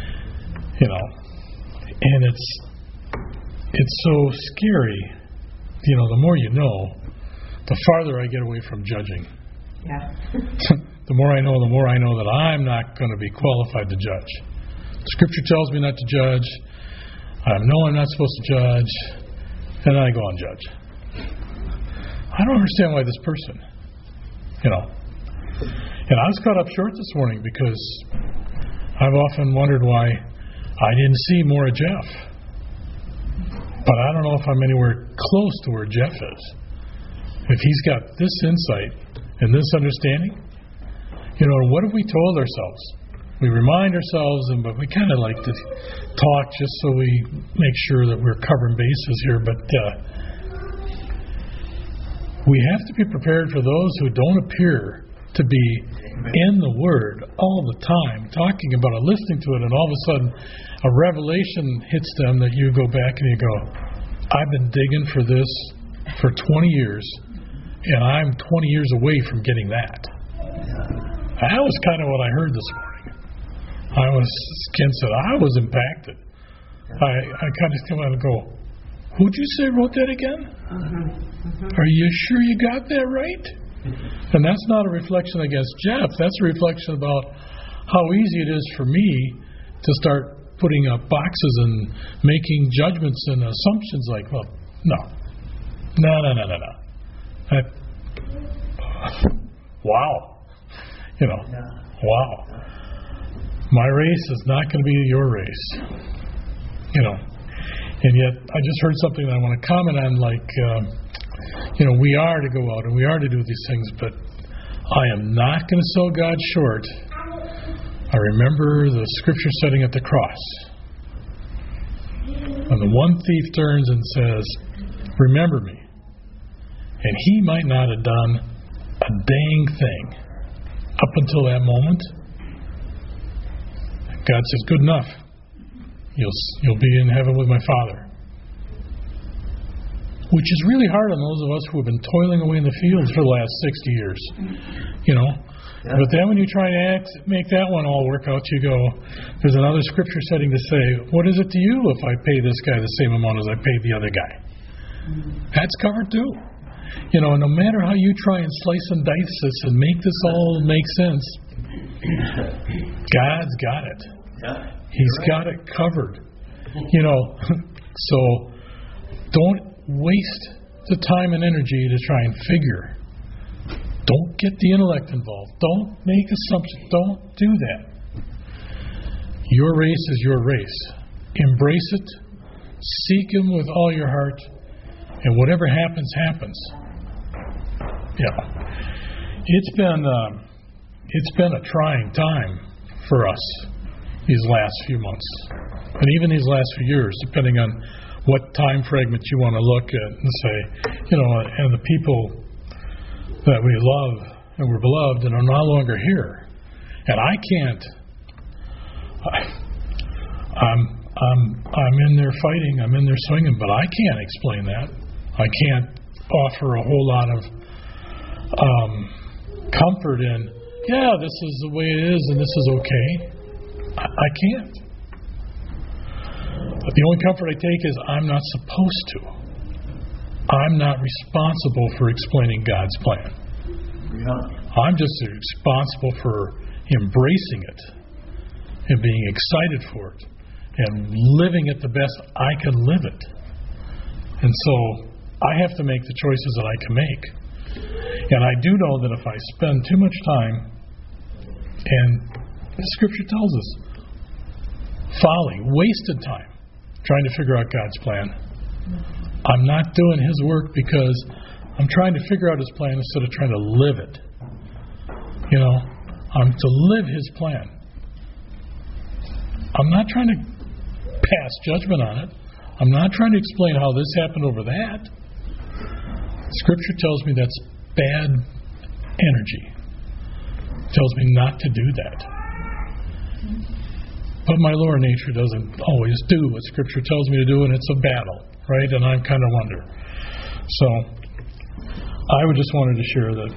S5: you know. And it's it's so scary you know, the more you know, the farther I get away from judging.
S4: Yeah.
S5: The more I know, the more I know that I'm not going to be qualified to judge. Scripture tells me not to judge. I know I'm not supposed to judge. And then I go and judge. I don't understand why this person, you know. And I was caught up short this morning because I've often wondered why I didn't see more of Jeff. But I don't know if I'm anywhere close to where Jeff is. If he's got this insight and this understanding, you know, what have we told ourselves? We remind ourselves, and but we kind of like to talk just so we make sure that we're covering bases here. But uh, we have to be prepared for those who don't appear to be in the Word all the time, talking about it, listening to it, and all of a sudden a revelation hits them that you go back and you go, I've been digging for this for twenty years, and I'm twenty years away from getting that. That was kind of what I heard this morning. I was, Ken said, I was impacted. I, I kind of come out and go, who'd you say wrote that again? Uh-huh. Uh-huh. Are you sure you got that right? And that's not a reflection against Jeff. That's a reflection about how easy it is for me to start putting up boxes and making judgments and assumptions like, well, no. No, no, no, no, no. I, wow. You know, wow. My race is not going to be your race. You know. And yet, I just heard something that I want to comment on, like, uh, you know, we are to go out and we are to do these things, but I am not going to sell God short. I remember the scripture setting at the cross. And the one thief turns and says, remember me. And he might not have done a dang thing up until that moment. God says, good enough. You'll you'll be in heaven with my Father. Which is really hard on those of us who have been toiling away in the fields for the last sixty years. You know? Yeah. But then when you try to act, make that one all work out, you go, there's another scripture setting to say, what is it to you if I pay this guy the same amount as I paid the other guy? That's covered too. You know, no matter how you try and slice and dice this and make this all make sense, God's got it.
S6: Yeah.
S5: He's got it covered. You know, so don't waste the time and energy to try and figure. Don't get the intellect involved. Don't make assumptions. Don't do that. Your race is your race. Embrace it. Seek Him with all your heart. And whatever happens, happens. Yeah. It's been uh, it's been a trying time for us these last few months, and even these last few years, depending on what time fragment you want to look at and say, you know, and the people that we love and were beloved and are no longer here, and I can't. I, I'm I'm I'm in there fighting. I'm in there swinging, but I can't explain that. I can't offer a whole lot of um, comfort in, yeah, this is the way it is and this is okay. I, I can't. But the only comfort I take is I'm not supposed to. I'm not responsible for explaining God's plan. Yeah. I'm just responsible for embracing it and being excited for it and living it the best I can live it. And so I have to make the choices that I can make. And I do know that if I spend too much time, and the Scripture tells us, folly, wasted time, trying to figure out God's plan, I'm not doing His work because I'm trying to figure out His plan instead of trying to live it. You know, I'm to live His plan. I'm not trying to pass judgment on it. I'm not trying to explain how this happened over that. Scripture tells me that's bad energy. It tells me not to do that. But my lower nature doesn't always do what Scripture tells me to do, and it's a battle, right? And I kind of wonder. So I would just wanted to share that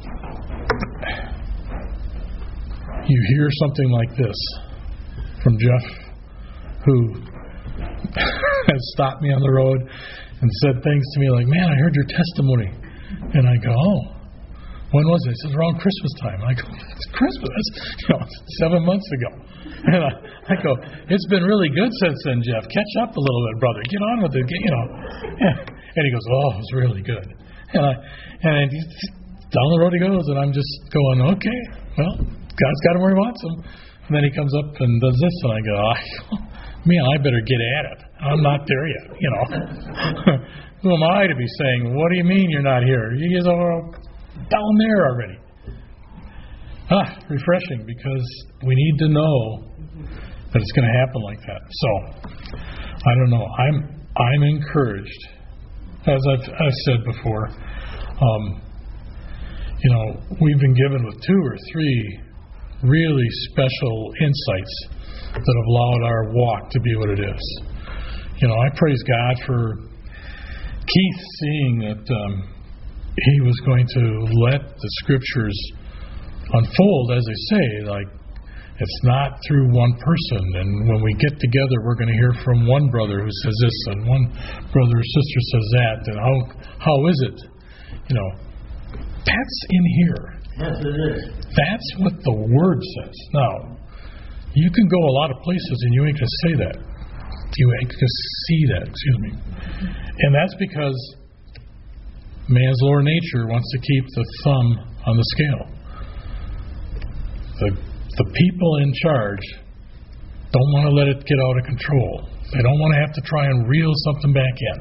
S5: you hear something like this from Jeff, who stopped me on the road and said things to me like, man, I heard your testimony. And I go, oh, when was it? He says, around Christmas time. I go, it's Christmas. That's, you know, seven months ago. And I, I go, it's been really good since then, Jeff. Catch up a little bit, brother. Get on with it, you know. And he goes, oh, it was really good. And I, and he, down the road he goes, and I'm just going, okay, well, God's got him where he wants him. And then he comes up and does this, and I go, oh, man, I better get at it. I'm not there yet, you know. Who am I to be saying, what do you mean you're not here? You guys are down there already. Ah, refreshing, because we need to know that it's going to happen like that. So, I don't know. I'm I'm encouraged, as I've, I've said before. Um, you know, we've been given with two or three really special insights that have allowed our walk to be what it is. You know, I praise God for Keith seeing that um, he was going to let the Scriptures unfold, as they say, like it's not through one person, and when we get together we're going to hear from one brother who says this and one brother or sister says that, and how how is it? You know, that's in here.
S1: Yes, it is.
S5: That's what the Word says. Now, you can go a lot of places and you ain't going to say that. You ain't going to see that, excuse me. And that's because man's lower nature wants to keep the thumb on the scale. The, the people in charge don't want to let it get out of control. They don't want to have to try and reel something back in.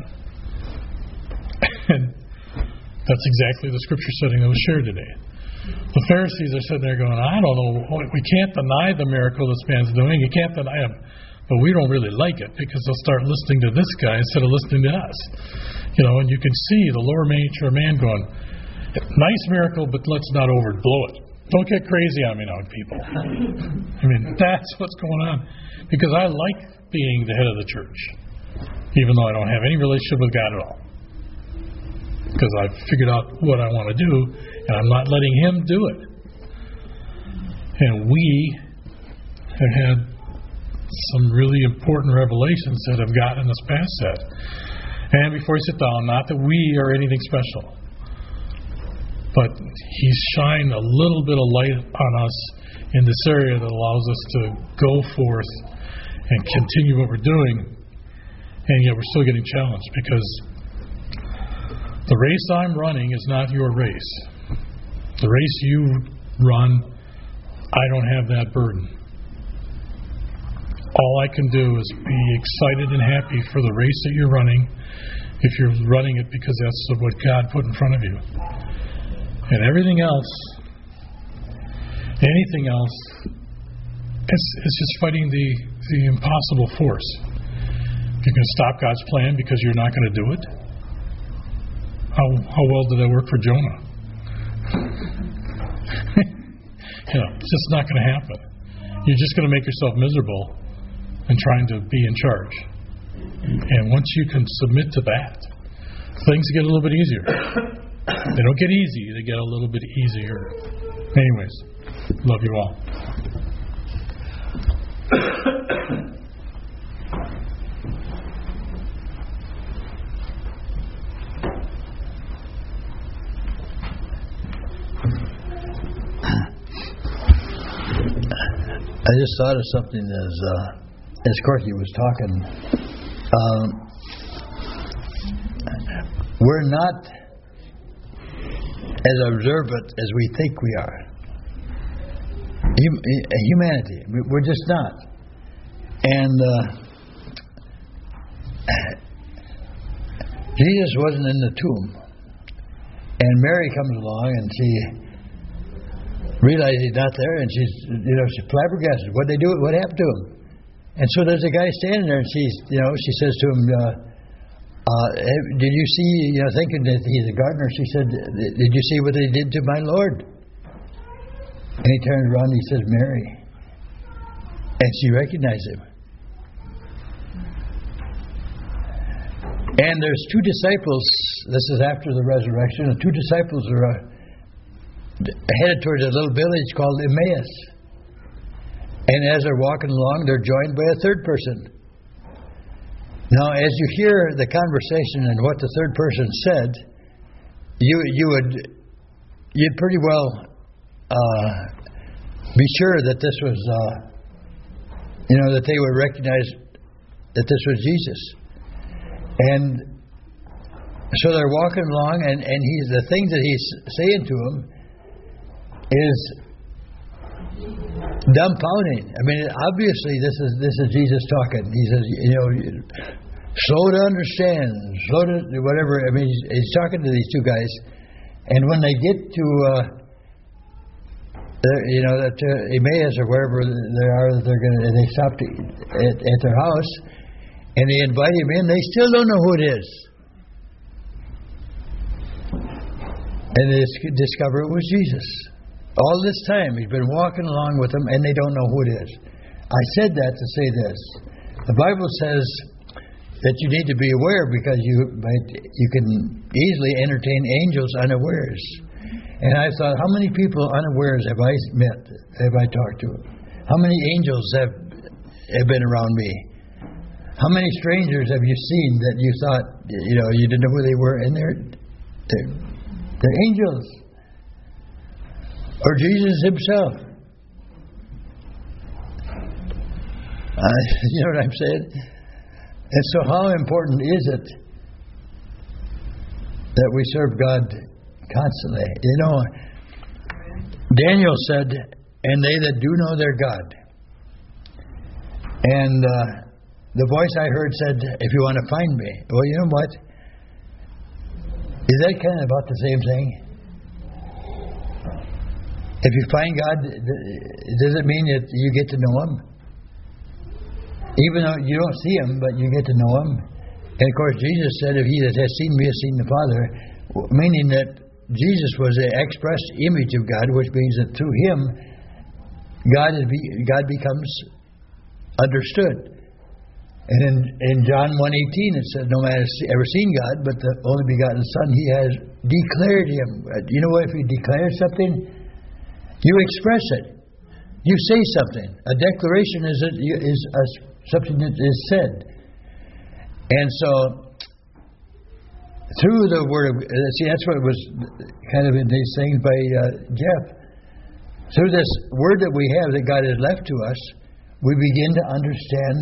S5: And that's exactly the scripture setting that was shared today. The Pharisees are sitting there going, I don't know, we can't deny the miracle this man's doing. You can't deny him. But we don't really like it because they'll start listening to this guy instead of listening to us. You know, and you can see the lower nature man going, nice miracle, but let's not overblow it. Don't get crazy on me now, people. I mean, that's what's going on. Because I like being the head of the church, even though I don't have any relationship with God at all. Because I've figured out what I want to do, and I'm not letting Him do it. And we have had some really important revelations that have gotten us past that. And before you sit down, not that we are anything special, but He's shined a little bit of light on us in this area that allows us to go forth and continue what we're doing, and yet we're still getting challenged because the race I'm running is not your race. The race you run, I don't have that burden. All I can do is be excited and happy for the race that you're running if you're running it because that's what God put in front of you. And everything else, anything else, it's, it's just fighting the, the impossible force. You're going to stop God's plan because you're not going to do it? How, how well did that work for Jonah? You know, it's just not going to happen. You're just going to make yourself miserable and trying to be in charge. And once you can submit to that, things get a little bit easier. They don't get easy, they get a little bit easier. Anyways, love you all.
S1: I just thought of something as uh, as Corky was talking. Um, we're not as observant as we think we are. Hum- humanity, we're just not. And uh, Jesus wasn't in the tomb, and Mary comes along and she realizes he's not there, and she's, you know, she's flabbergasted. What they do? What happened to him? And so there's a guy standing there, and she's, you know, she says to him, uh, uh, "Did you see?" You know, thinking that he's a gardener. She said, "Did you see what they did to my Lord?" And he turns around and he says, "Mary," and she recognized him. And there's two disciples. This is after the resurrection. The two disciples are uh, headed towards a little village called Emmaus. And as they're walking along, they're joined by a third person. Now, as you hear the conversation and what the third person said, you you would you'd pretty well uh, be sure that this was, uh, you know, that they would recognize that this was Jesus. And so they're walking along, and, and he's the things that he's saying to them is dumbfounding. I mean, obviously, this is this is Jesus talking. He says, you know, slow to understand, slow to whatever. I mean, he's, he's talking to these two guys, and when they get to, uh, the, you know, to Emmaus or wherever they are, they're going to, they stop to, at, at their house, and they invite him in. They still don't know who it is, and they discover it was Jesus. All this time, he's been walking along with them, and they don't know who it is. I said that to say this. The Bible says that you need to be aware because you might, you can easily entertain angels unawares. And I thought, how many people unawares have I met, have I talked to? How many angels have, have been around me? How many strangers have you seen that you thought, you know, you didn't know who they were, and they're, they're, they're angels. Or Jesus himself. Uh, you know what I'm saying? And so how important is it that we serve God constantly? You know, Daniel said, and they that do know their God. And uh, the voice I heard said, if you want to find me. Well, you know what? Is that kind of about the same thing? If you find God, does it mean that you get to know Him? Even though you don't see Him, but you get to know Him. And of course, Jesus said, if he that has seen me has seen the Father, meaning that Jesus was the express image of God, which means that through Him, God, is be, God becomes understood. And in, in John one eighteen, it says, no man has ever seen God, but the only begotten Son, He has declared Him. You know what? If you declare something, you express it. You say something. A declaration is a, is a, something that is said. And so, through the Word of God, see, that's what was kind of in these things by uh, Jeff. Through this Word that we have that God has left to us, we begin to understand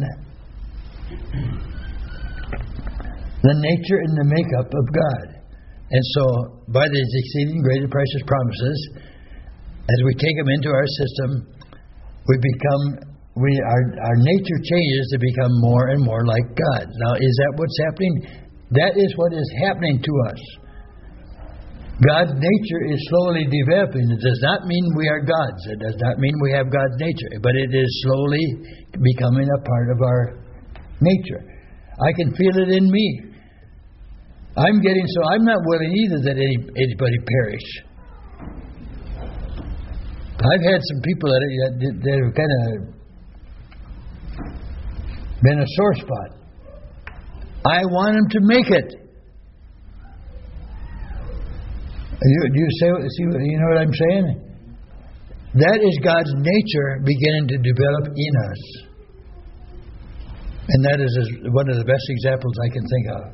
S1: the nature and the makeup of God. And so, by these exceeding great and precious promises, as we take them into our system, we become, we our our nature changes to become more and more like God. Now, is that what's happening? That is what is happening to us. God's nature is slowly developing. It does not mean we are gods. It does not mean we have God's nature. But it is slowly becoming a part of our nature. I can feel it in me. I'm getting so, I'm not willing either that any, anybody perish. I've had some people that, that, that have kind of been a sore spot. I want them to make it. You, do you say, see, you know what I'm saying? That is God's nature beginning to develop in us. And that is one of the best examples I can think of.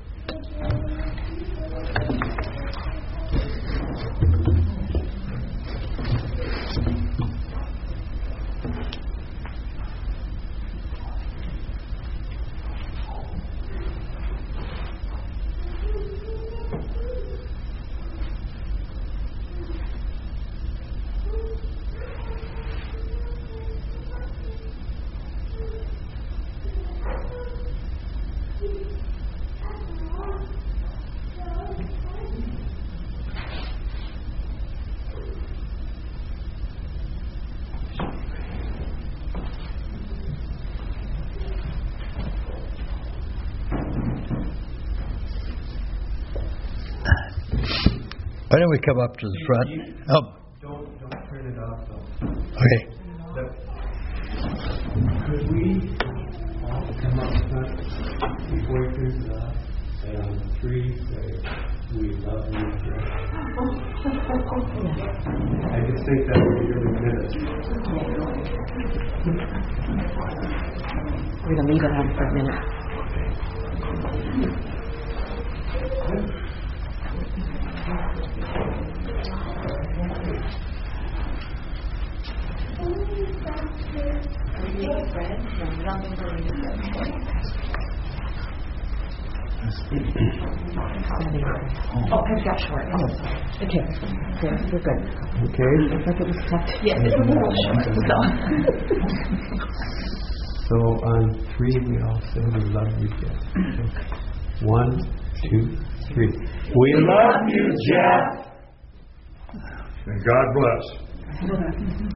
S1: Why don't we come up to the front? Oh.
S2: Don't, don't turn it off, though.
S1: Okay.
S2: Could we all come up front before he turns it off? And on three, say, we love you. I just think that would be really good.
S4: We're going to leave it on for a minute.
S6: Oh, I've got short. Oh, okay. Yeah, we're good.
S2: Okay.
S6: I thought it was tough. Yeah, it's a little short. So.
S2: So on three, we all say we love you, Jeff. Okay. One, two, three. We love you, Jeff.
S7: And God bless.